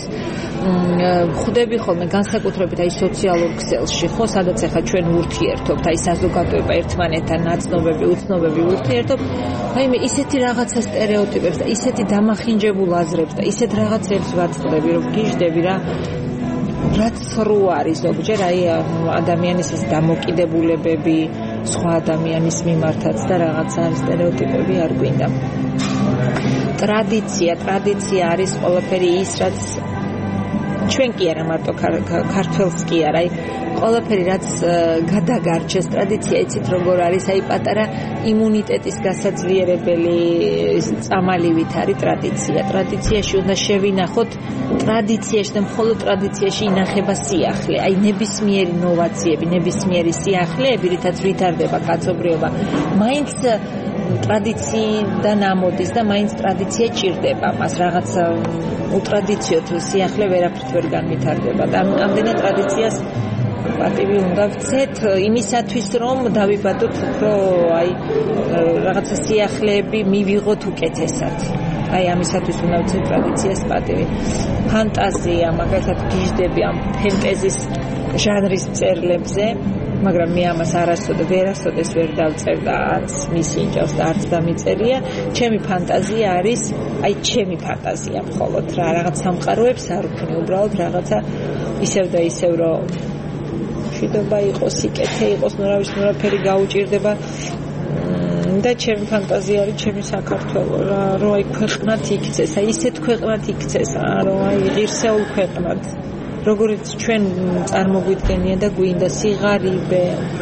ხვდები ხოლმე განსაკუთრებით აი სოციალურ ქსელში ხო სადაც ახლა ჩვენ ურთიერთობთ აი საზოგადოება ერთმანეთთან ნაცნობები უცნობები ურთიერთობთ აი მე ისეთი რაღაცა სტერეოტიპებს და ისეთი დამახინჯებულ აზრებს და ისეთ რაღაცებს ვაწყდები რომ გიждები რა რაც რო არის ზოგჯერ აი ადამიანის ეს დამოკიდებულებები სხვა ადამიანის მიმართაც და რაღაცა სტერეოტიპები არ გვინდა ტრადიცია ტრადიცია არის ყველაფერი ის რაც ჩვენ კი არა მარტო ქართველს კი არა აი ყველაფერი რაც გადაგარჩეს ტრადიცია იცით როგორ არის აი პატარა იმუნიტეტის გასაძლიერებელი წამალივით არის ტრადიცია ტრადიციაში უნდა შევინახოთ ტრადიციაში და მხოლოდ ტრადიციაში ინახება სიახლე აი ნებისმიერი ნოვაციები ნებისმიერი სიახლეები რითაც ვითარდება კაცობრიობა მაინც ტრადიციიდან ამოდის და მაინც ტრადიცია ჭირდება მას რაღაც უტრადიციო სიახლე ვერაფრით ვერ განვითარდება და ამდენად ტრადიციას პატივი უნდა ვცეთ იმისათვის რომ დავიბადოთ უფრო აი რაღაცა სიახლეები მივიღოთ უკეთესად აი ამისათვის უნდა ვცეთ ტრადიციას პატივი ფანტაზია მაგალითად გიждები ამ ფენტეზის ჟანრის წერლებზე მაგრამ მე ამას არასოდეს ვერასოდეს ვერ დავწერ და არც მისი ინჯავს და არც დამიწერია ჩემი ფანტაზია არის აი ჩემი ფანტაზია მხოლოდ რა რაღაც სამყაროებს არ ვქნი უბრალოდ რაღაცა ისევ და ისევ რომ შვიდობა იყოს სიკეთე იყოს ნურავის ნურაფერი გაუჭირდება და ჩემი ფანტაზია არის ჩემი საქართველო რა რომ აი ქვეყნად იქცეს აი ისეთ ქვეყნად იქცეს რომ აი ღირსეულ ქვეყნად როგორც ჩვენ წარმოგვიდგენია და გვინდა სიღარიბე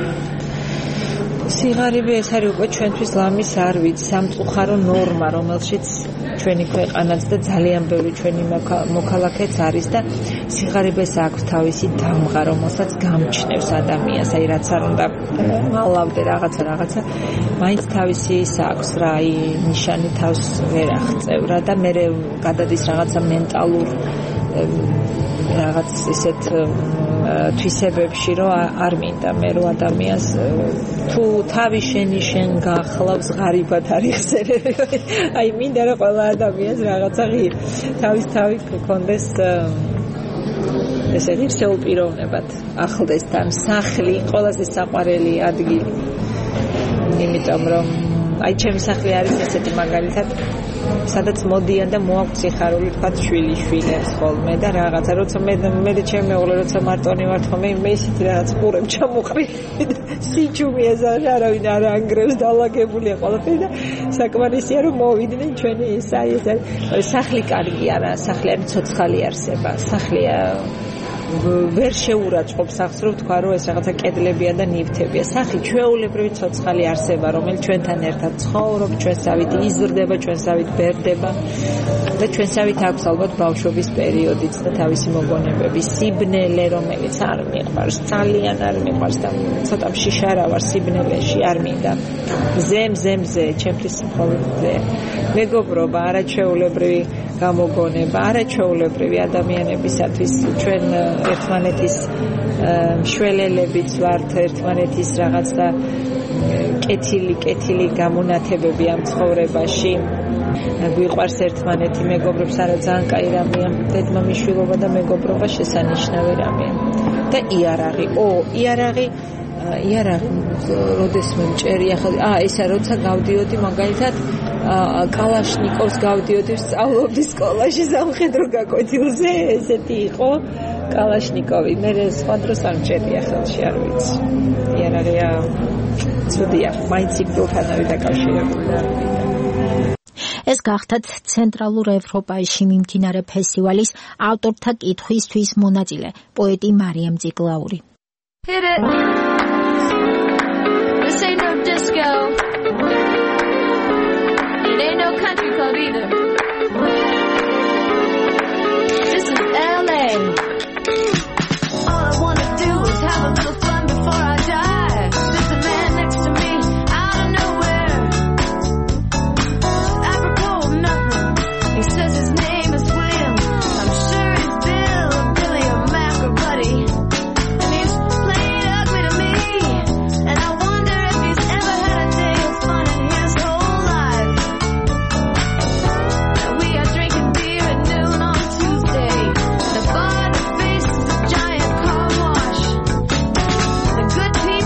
სიღარიბე ეს არის უკვე ჩვენთვის ლამის არ ვიცი სამწუხარო ნორმა რომელშიც ჩვენი ქვეყანაც და ძალიან ბევრი ჩვენი მოქალაქეც არის და სიღარიბეს აქვს თავისი დამღა რომელსაც გამჩნევს ადამიანს აი რაც არ უნდა მალავდე რაღაცა რაღაცა მაინც თავისი ის აქვს რა აი ნიშანი თავს ვერ აღწევ რა და მე გადადის რაღაცა მენტალურ რაღაც ისეთ თვისებებში რომ არ მინდა მე რომ ადამიანს თუ თავი შენი შენ გაახლავს ღარიბად არ იხსენები აი მინდა რომ ყველა ადამიანს რაღაცა თავის თავი გქონდეს ესე ღირსეულ პიროვნებად ახლდეს თან სახლი ყველაზე საყვარელი ადგილი იმიტომ რომ აი ჩემი სახლი არის ესეთი მაგალითად სადაც მოდიან და მოაქვს სიხარული თქვა შვილი შვილებს ხოლმე და რაღაცა როცა მე მე და ჩემი მეუღლე როცა მარტონი ვართ ხოლმე მე ისეთი რაღაც ყურებ ჩამოყრი სიჩუმე ეს არავინ არ ანგრევს დალაგებულია ყველაფერი და საკმარისია რომ მოვიდნენ ჩვენი ის აი ეს სახლი კარგია რა სახლი არის ცოცხალი არსება სახლია ვერ შეურაცხყოფ სახს რომ თქვა რომ ეს რაღაცა კედლებია და ნივთებია სახლი ჩვეულებრივი ცოცხალი არსება რომელიც ჩვენთან ერთად ცხოვრობს ჩვენსავით იზრდება ჩვენსავით ბერდება და ჩვენსავით აქვს ალბათ ბავშვობის პერიოდიც და თავისი მოგონებები სიბნელე რომელიც არ მიყვარს ძალიან არ მიყვარს და ცოტა შიშარა ვარ სიბნელეში არ მინდა მზე მზე მზე ჩემთვის მხოლოდ მზე მეგობრობა არაჩვეულებრივი გამოგონება არაჩვეულებრივი ადამიანებისათვის ჩვენ ერთმანეთის მშველელებიც ვართ ერთმანეთის რაღაც და კეთილი კეთილი გამონათებები ამ ცხოვრებაში გვიყვარს ერთმანეთი მეგობრებს არა ძალიან კაი რამეა დედმამიშვილობა და მეგობრობა შესანიშნავი რამეა და იარაღი ო იარაღი იარაღი როდესმე მჭერი ახლა აა ესა როცა გავდიოდი მაგალითად კალაშნიკოვს გავდიოდი სწავლობდი სკოლაში სამხედრო გაკვეთილზე ესეთი იყო კალაშნიკოვი მე სხვა დროს არ მჭერია ხელში არ ვიცი იარაღია ცუდია მაინც იქ დოქანავი დაკავშირებული ეს გახდათ ცენტრალურ ევროპაში მიმდინარე ფესტივალის ავტორთა კითხვისთვის მონაწილე პოეტი მარიამ ძიგლაური. Hit it. This ain't no disco. It ain't no country club either. This is L A. All I wanna do is have a little fun before I die. There's a man next to me out of nowhere. Apropos of nothing. He says his name is William. I'm sure he's Bill or Billy or Mac or Buddy. And he's played ugly to me. And I wonder if he's ever had a day of fun in his whole life. And we are drinking beer at noon on Tuesday. The bar at the base is a giant car wash. The good people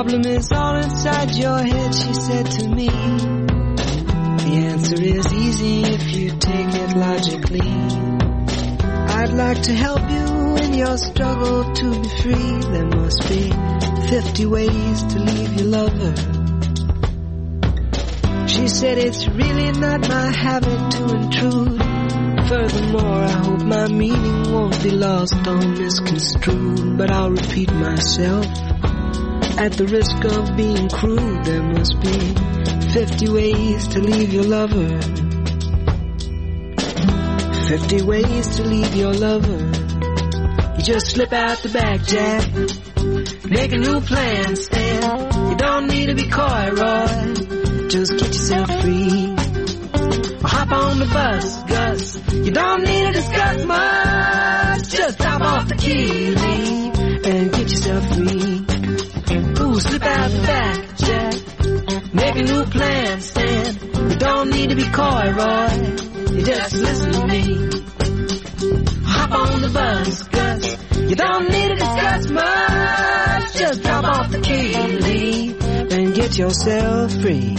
problem is all inside your head, she said to me. The answer is easy if you take it logically. I'd like to help you in your struggle to be free. There must be fifty ways to leave your lover. She said it's really not my habit to intrude. Furthermore, I hope my meaning won't be lost or misconstrued. But I'll repeat myself at the risk of being crude. There must be fifty ways to leave your lover. Fifty ways to leave your lover. You just slip out the back, Jack. Make a new plan, Stan. You don't need to be coy, Roy. Just get yourself free. Or hop on the bus, Gus. You don't need to discuss much. Just drop off the key, leave, and get yourself free. Ooh, slip out the back, Jack. Make a new plan, Stan. You don't need to be coy, Roy. You just listen to me. Hop on the bus, Gus. You don't need to discuss much. Just drop off the key, leave, and get yourself free.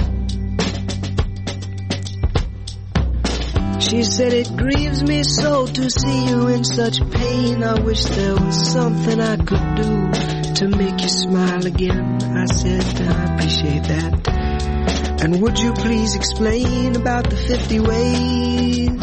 She said it grieves me so to see you in such pain. I wish there was something I could do to make you smile again. I said I appreciate that. And would you please explain about the fifty ways?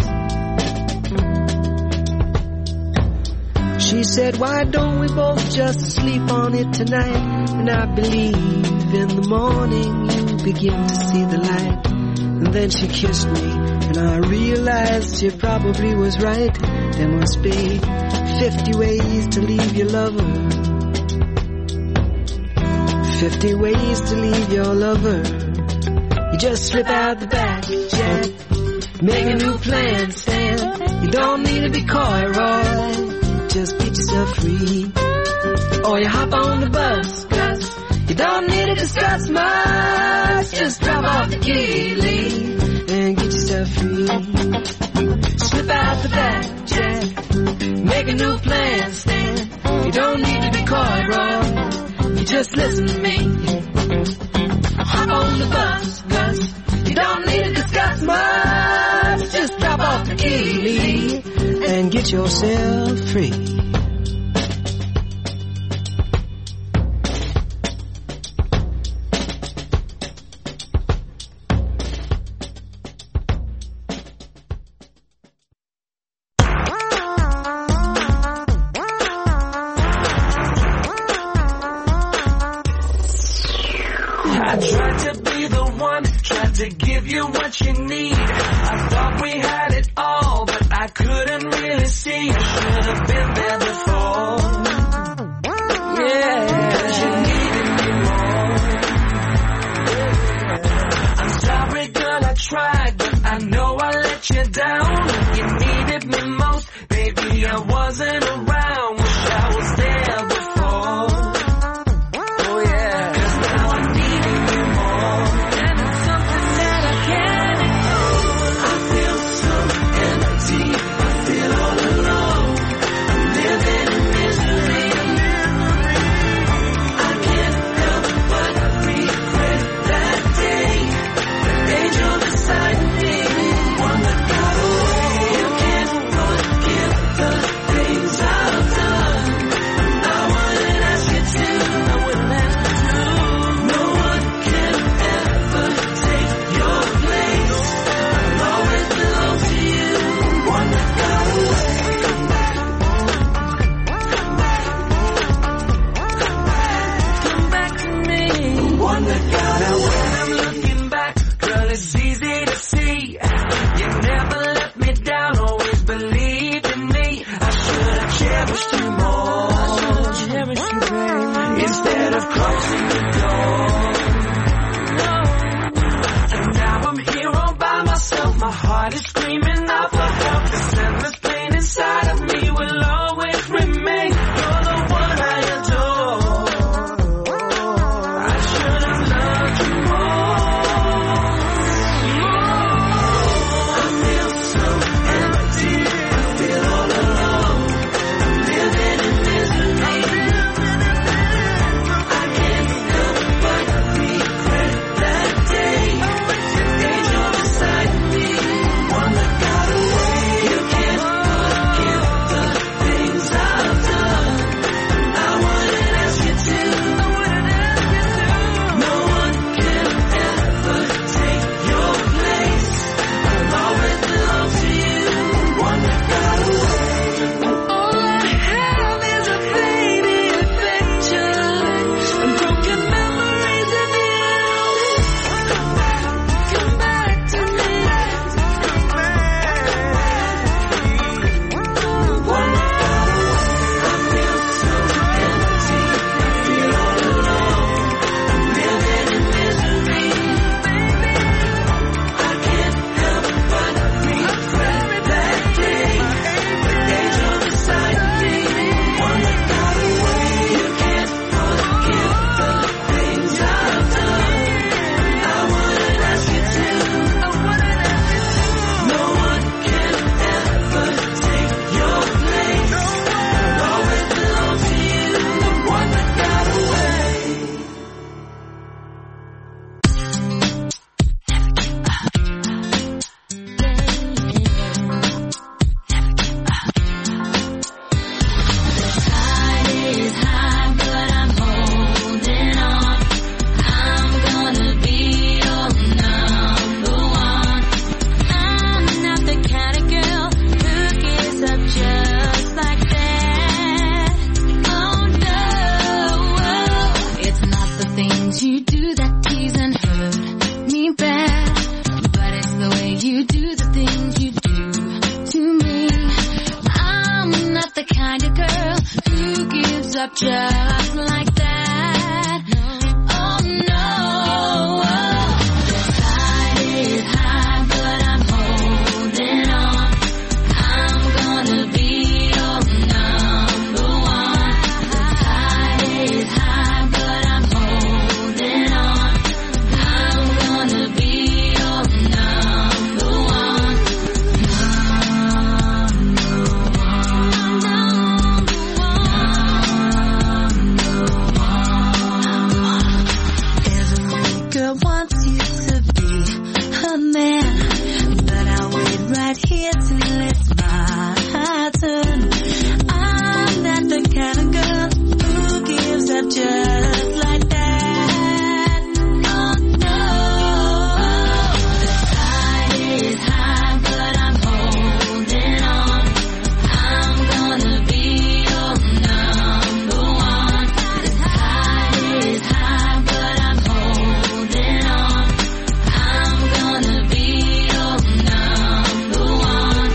She said, why don't we both just sleep on it tonight? And I believe in the morning you begin to see the light. And then she kissed me, and I realized she probably was right. There must be fifty ways to leave your lover. Fifty ways to leave your lover. You just slip out the back, Jack. Make a new plan, Stan. You don't need to be coy, Roy. Just get yourself free. Or you hop on the bus, Gus. You don't need to discuss much. Just drop off the key, leave, and get yourself free. Slip out the back, Jack. Make a new plan, Stan. You don't need to be coy, Roy. You just listen to me. Hop on the bus, Gus. You don't need to discuss much. Just drop off the key, leave, and get yourself free. To give you what you need. I thought we had it all, but I couldn't really see. I should have been there before. Yeah, 'cause you needed me more. I'm sorry, girl, I tried, but I know I let you down. You needed me most, baby, I wasn't around. Wish I was there before. Oh yeah, 'cause now I need you more. And it's something that I can't ignore. I feel so empty, I feel all alone. I'm living in misery. I can't help but regret that day. The angel beside me, one that got away. You can't forgive the things I've done. I wouldn't ask you to, I wouldn't ask you to. No one can ever take your place. I'll always belong to you, one that got away. Come back, come back, come back to me, one that got away. When I'm looking back, girl, it's easy to see. You never let me down, always believed in me. I should have cherished you more. I should have cherished you, babe, instead of closing the door. No. And now I'm here all by myself. My heart is screaming out for help. This endless pain inside of me will always remain. You're the one I adore. I should have loved you more. I feel so empty, I feel all alone. I'm living in misery. I can't just like that. Oh no, the tide is high, but I'm holding on. I'm gonna be your number one. The tide is high, but I'm holding on. I'm gonna be your number one. Every girl wants you to be her man, but I'll wait right here till it's my turn. I'm not the kind of girl who gives up just like that. Oh no, the tide is high, but I'm holding on. I'm gonna be your number one. The tide is high, but I'm holding on. I'm gonna be your number one.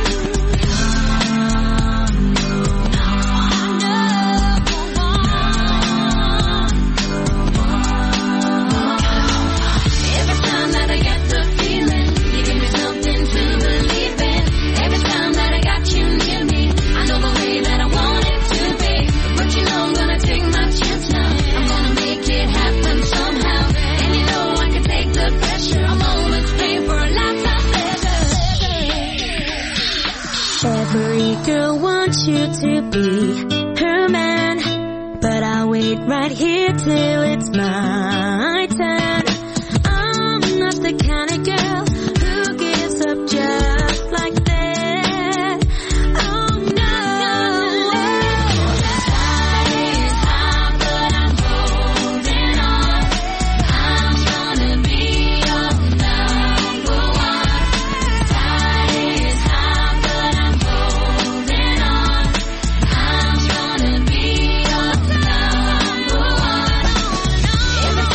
Every time that I get the feeling, you give me something to believe in. Every time that I got you near me, I know the way that I want it to be. But you know I'm gonna take my chance now. I'm gonna make it happen somehow. And you know I can take the pressure. I'm always paying for a lifetime pleasure. Every girl wants you to be her man, but I'll wait right here till it's my turn. I'm not the kind of girl who gives up just like that. Oh no, the tide is high, but I'm holding on. I'm gonna be your number one. The tide is high, but I'm holding on. I'm gonna be your number one. Every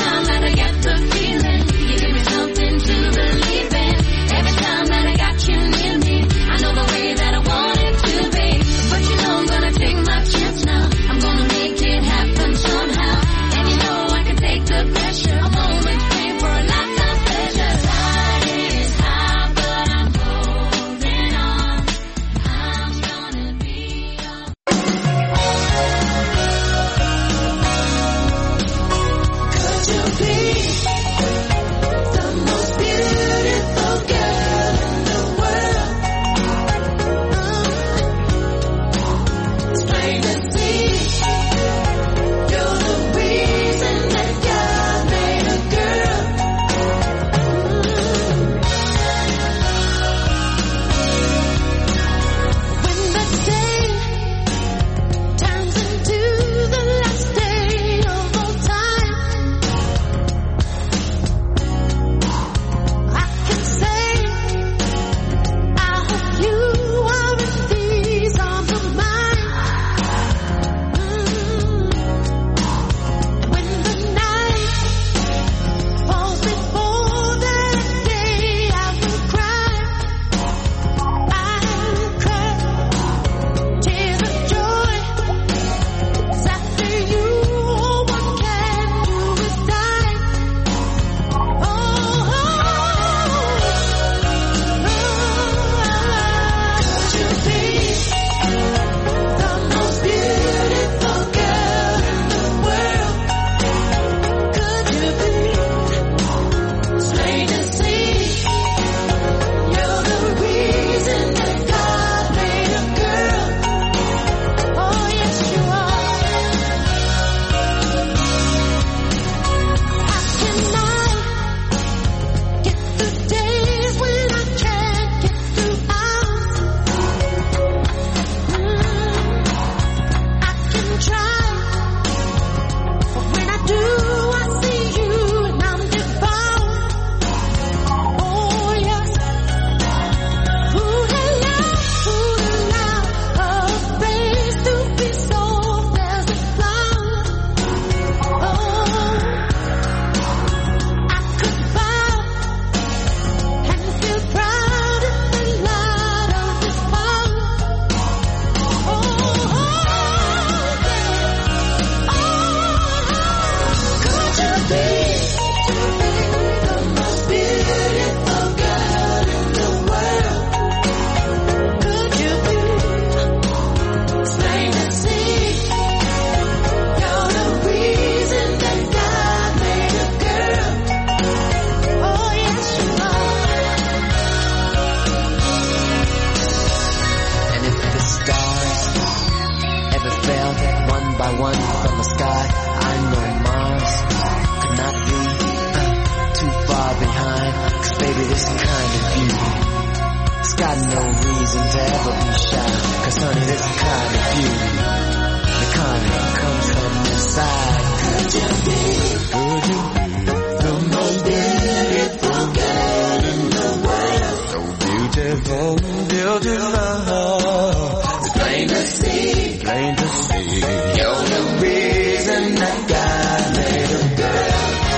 behind. Cause baby, this kind of beauty, it's got no reason to ever be shy. Cause honey, this kind of beauty, the kind that comes from inside. Could you be, could you be the most beautiful girl in the world? So beautiful, beautiful. It's plain to see, plain to see. You're the reason that God made a girl.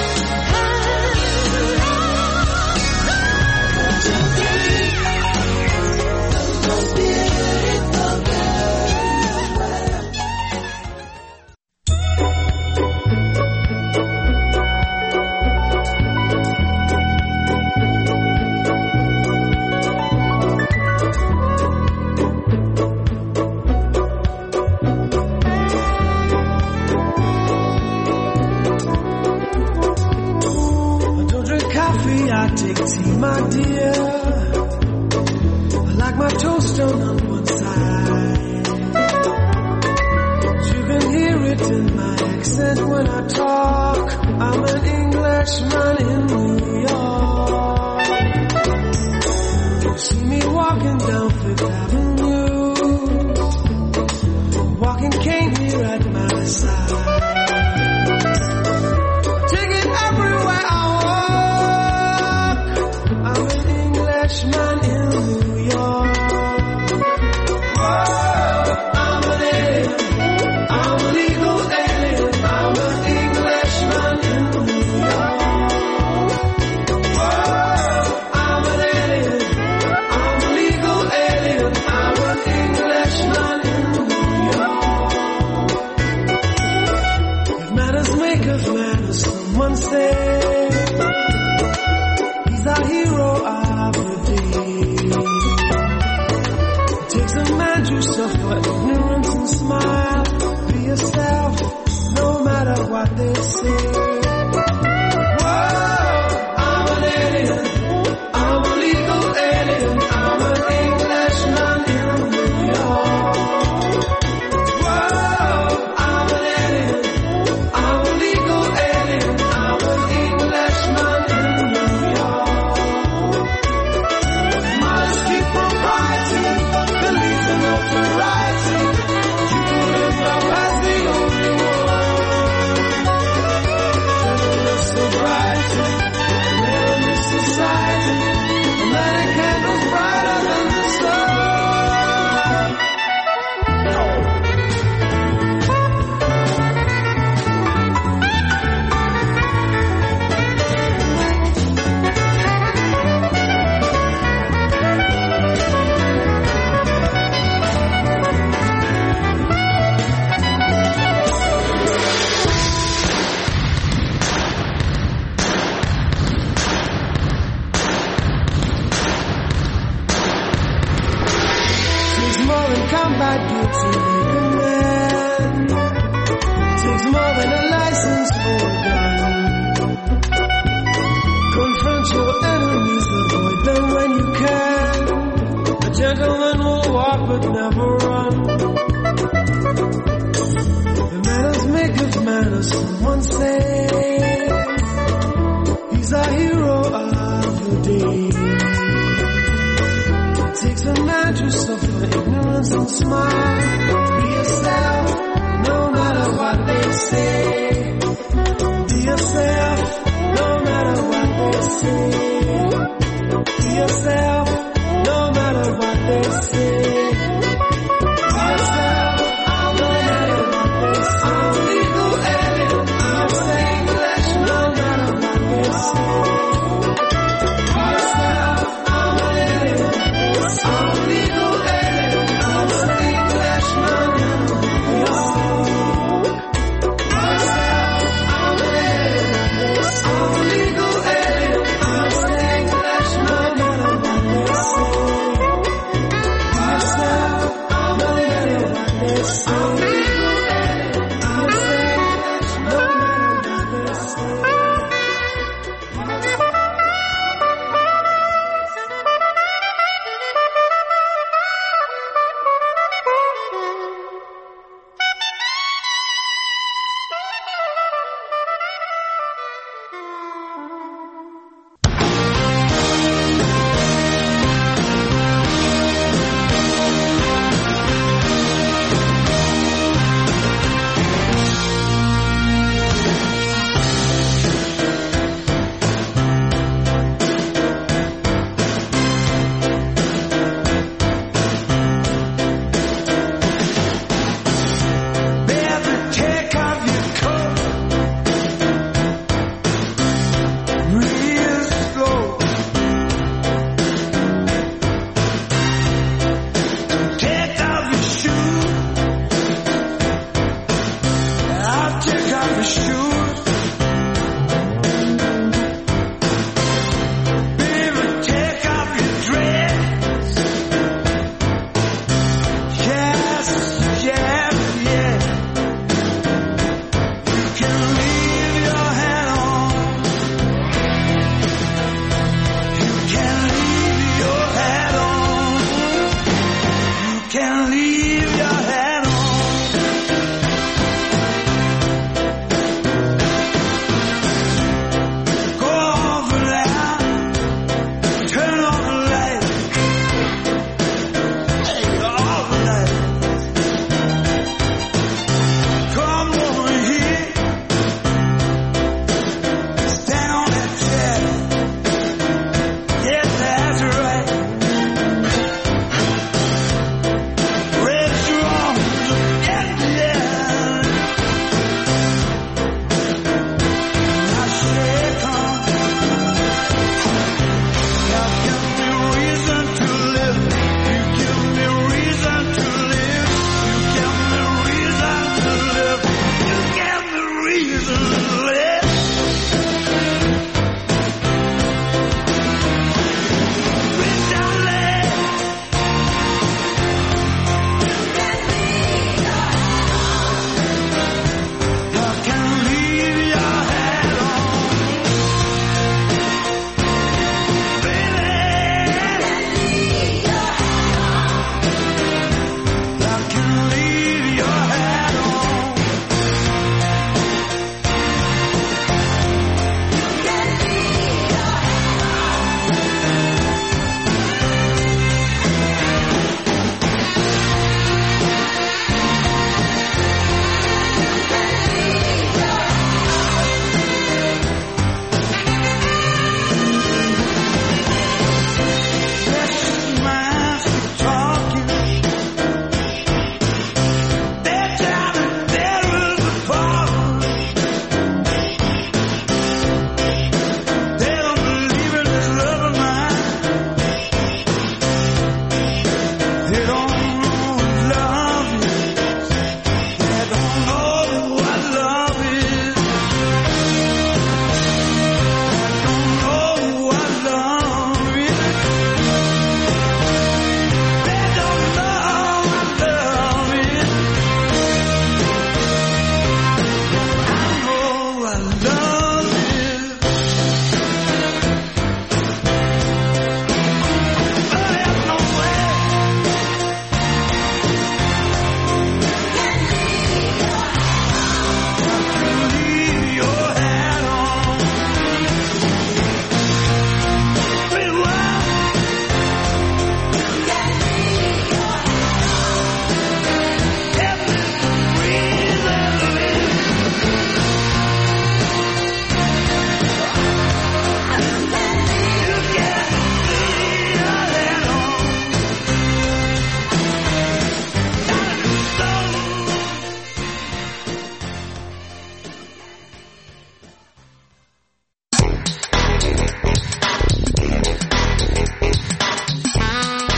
My dear, I like my toast on one side. You can hear it in my accent when I talk. I'm an Englishman in New York. You see me walking down Fifth Avenue, walking cane here at my side. Take it everywhere I man in New York. Whoa, I'm an alien, I'm a legal alien, I'm an Englishman in New York. Whoa, I'm an alien, I'm a legal alien, I'm an Englishman in New York. If manners make us manners, someone say he's our hero of the suffer ignorance and smile. Be yourself, no matter what they say. Whoa, I'm an alien, I'm a legal alien, I'm an Englishman in New York. Whoa, I'm an alien, I'm a legal alien, I'm an Englishman in New York. Modesty, propriety, belief in notoriety, you can live now as the only one. Gentleness, sobriety, live in this society, and letting candles brighter than the sun. Combat beauty make a man. Takes more than a license for a gun. Confront your enemies, avoid them when you can. A gentleman will walk but never run. The manners make of manners, someone say. He's a hero of the day. Takes a man to suffer ignorance and smile. Be yourself, no matter what they say. Be yourself, no matter what they say. Be yourself, no matter what they say. Be yourself, no matter what they say. I'm a legal alien, I'm an English, no matter what they say. Be yourself, I'm an alien. I'm a legal alien, I'm an Englishman in New York. Myself, I'm an alien, I'm a legal alien, I'm an Englishman in New York.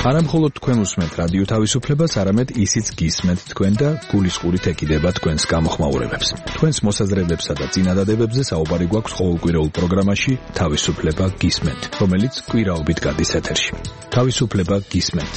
არა მხოლოდ თქვენ უსმენთ რადიო თავისუფლებას, არამედ ისიც გისმენთ თქვენ და გულისყურით ეკიდება თქვენს გამოხმაურებებს. თქვენს მოსაზრებებსა და წინადადებებზე საუბარი გვაქვს ყოველკვირეულ პროგრამაში თავისუფლება გისმენთ, რომელიც კვირაობით გადის ეთერში. თავისუფლება გისმენთ.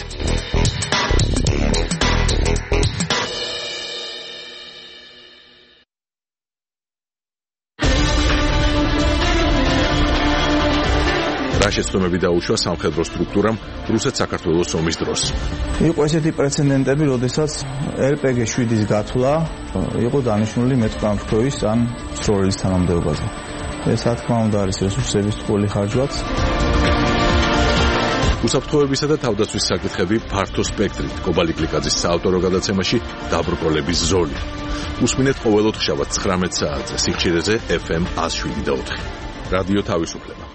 რა შეცდომები დაუშვა სამხედრო სტრუქტურამ რუსეთ-საქართველოს ომის დროს. იყო ესეთი პრეცედენტები, როდესაც ელ პე გი შვიდის გათვლა იყო დანიშნული მეტყამშქოვის ან სროლის თანამდებობაზე. ეს რა თქმა უნდა არის რესურსების ტყუილი ხარჯვაც. უსაფრთხოებისა და თავდაცვის საკითხები ფართო სპექტრით კობალი გლიკაძის საავტორო გადაცემაში დაბრკოლების ზოლი. უსმინეთ ყოველ ოთხშაბათს ცხრამეტ საათზე სიხშირეზე ეფ ემ ათს შვიდი და ოთხი. რადიო თავისუფლება.